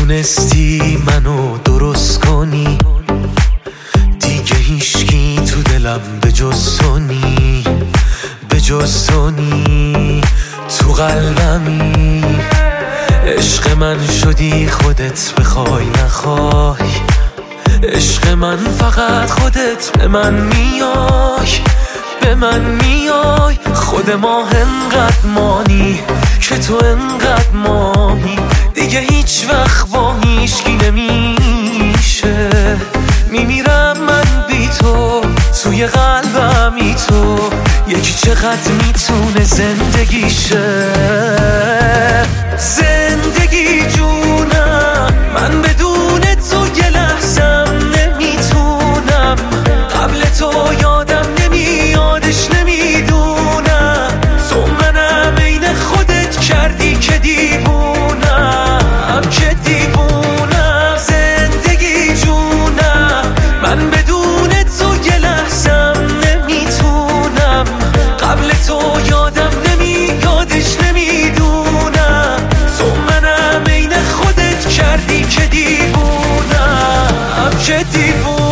تونستی منو درست کنی، دیگه هیچکی تو دلم به جز تو نی، به جز تو نی، تو قلبمی. عشق من شدی خودت بخوای نخوای، عشق من فقط خودت به من میای، به من میای. خود ما انقدر مانی که تو انقدر مانی، دیگه هیچ وقت با هیچکی نمیشه. میمیرم من بی تو، توی قلبمی تو، یکی چقدر میتونه زندگیشه. زندگی جونم، من بدون تو یه لحظم نمیتونم. قبل تو یادم نمیادش نمیدونم، تو منم عین خودت کردی که دیوونم، که دیوونم. زندگی جونم، من بدون تو یه لحظم نمیتونم. قبل تو یادم نمیادش نمیدونم، تو منم عین خودت کردی که دیوونم، که دیوونم.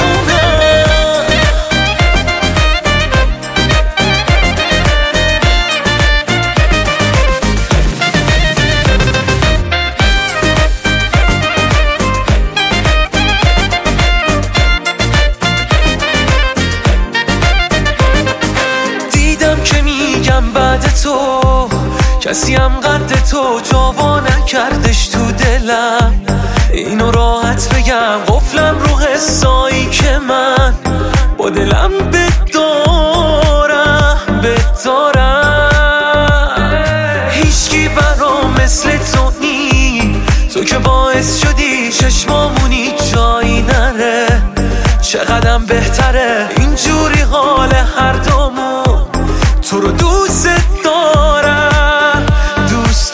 بعد تو کسی هم قد تو جاوا نکردش تو دلم. اینو راحت بگم قفلم رو حسایی که من با دلم بدارم، بدارم. هیچکی برام مثل تو نی، تو که باعث شدی چشمامونی جایی نره. چقدرم بهتره اینجوری حال هر دومون، تو رو دوست دارم، دوست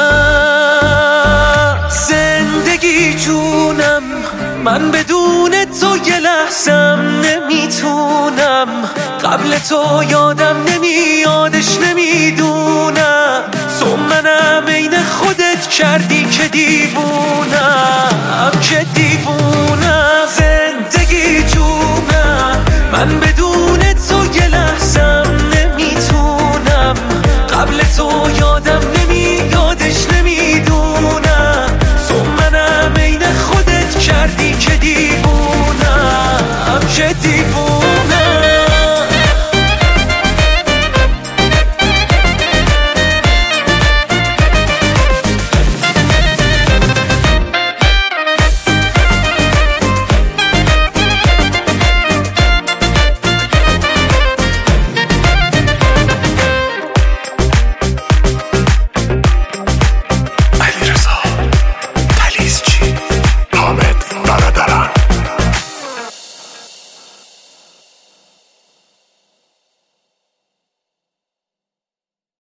دارم. زندگی جونم، من بدون تو یه لحظم نمیتونم. قبل تو یادم نمیادش نمیدونم، تو منم عین خودت کردی که دیوونم، که دیوونم. زندگی جونم، من